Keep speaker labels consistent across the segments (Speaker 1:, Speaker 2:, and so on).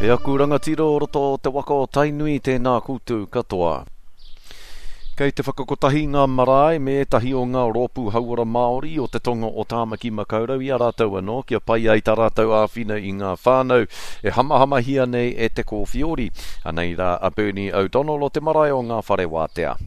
Speaker 1: He aku rangatira o roto o te waka o tainui tēnā koutou katoa. Kei te whakakotahi ngā marae me tahi o ngā rōpū hauara Māori o te tonga o Tāmaki Makaurau i a rātou anō, kia pai ai tā rātou āwhina i ngā whānau e hamahama hia nei e te kōwhiori. Anei rā a Bernie O'Donnell o te marae o ngā whare wātea.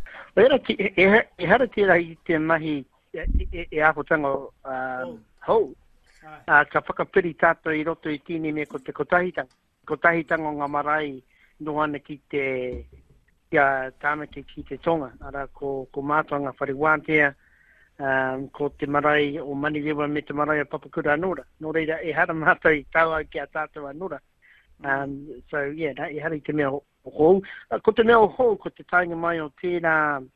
Speaker 2: E hara tira i te mahi e apotanga hou. Ka whakapiri tātou i roto i tini me ko te kotahitanga. Kotahitanga o ngā marae no ana ki te kia tāmaki ki te tonga. Ara ko mātua ngā whariwātea, ko te marae o Manirewa me te marae o Papakura Anura. Nō reira e hara mātou i tauau ki a tātou Anura. So yeah, e hara i te mea o hou. Ko te mea o hou, ko te tainga mai o tēnā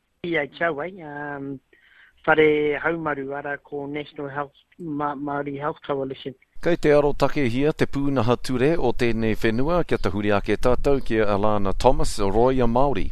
Speaker 2: PHO, whare haumaru ara ko National Health Māori Health Coalition.
Speaker 1: Kei te aro take hia te pūnaha ture o tēnei whenua, kia tahuri ake tātou, kia Alana Thomas, Roia Māori.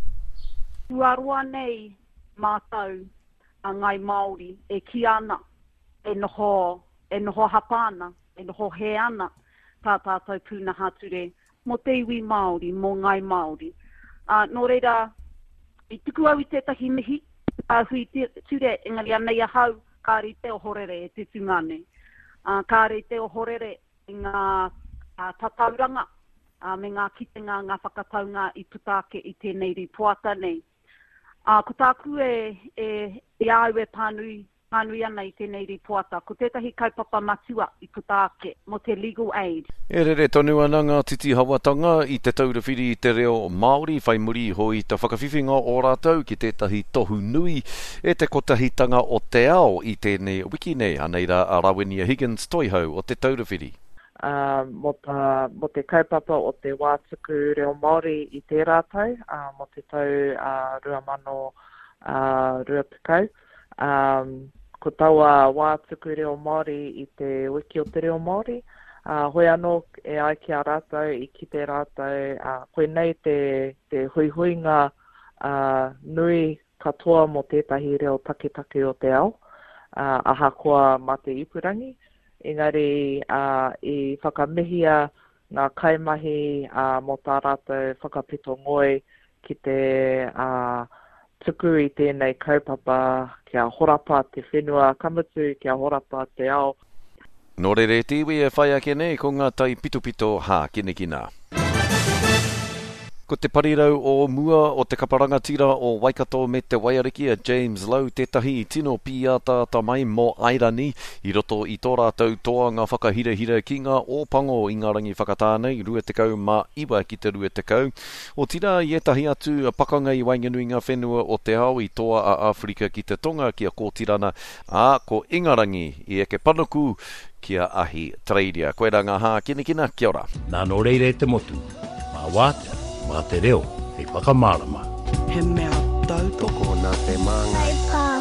Speaker 3: Tuarua nei mātou a ngai Māori e ki ana, e noho hapana, e noho he ana tā tātou pūnaha ture, mo te iwi Māori, mo ngai Māori. Nō reira, i tuku au i tētahi mihi, hui ture engari anei a hau, kāri te o horere e te tungane. Kāri te o horere i ngā tatauranga, me ngā kitenga, ngā whakataunga i putake i tēnei ripoata nei. Ko tāku e au e pānui ana i tēnei ripoata, ko tētahi kaupapa matua i putake, mo te legal aid.
Speaker 1: E rere tonu ana ngā titi hawatanga i te taurawhiri i te reo Māori, whai muri hoi ta whakawhiwhinga o rātou ki tētahi tohu nui e te kotahitanga o te ao i tēnei wiki nei, anei rā a Rawenia Higgins toihau o te taurawhiri.
Speaker 4: Mo te kaupapa o te wātuku reo Māori i te rātou, mo te tau rua mano rua pikau. Ko taua wātuku reo Māori i te wiki o te reo Māori. Hoi anō e ai ki a rātou, i ki te rātou, koe nei te huihuinga nui katoa mo tētahi reo take o te ao, ahakoa mā te ipurangi. Engari, i whakamihia ngā kaimahi mo tā rātou whakapito ngoi ki te tuku i tēnei kaupapa kia horapa te whenua kamutu, kia horapa te ao.
Speaker 1: Nō rere tiwi e whai ake nei ko ngā tai pito hā kinekina. Ko te parirau o mua o te kaparangatira o Waikato me te Waiariki a James Lowe, tētahi i tino piata ta mai mo Airani, i roto i tō rātou toa ngā whakahirehire ki ngā ōpango i ngā rangi whakatānei, rua tekau mā iwa ki te rua tekau. O tira i etahi atu a pakanga i wainganui ngā whenua o te ao i toa a Afrika ki te tonga ki a kōtirana, ko Ingarangi i eke panuku kia ahi treiria. Koe rā ngā hā kinekina, kia ora.
Speaker 5: Nā no reire te motu, mā wātea. Mā te reo, hei whakamārama.
Speaker 6: He mea tautoko
Speaker 7: nā te māngai.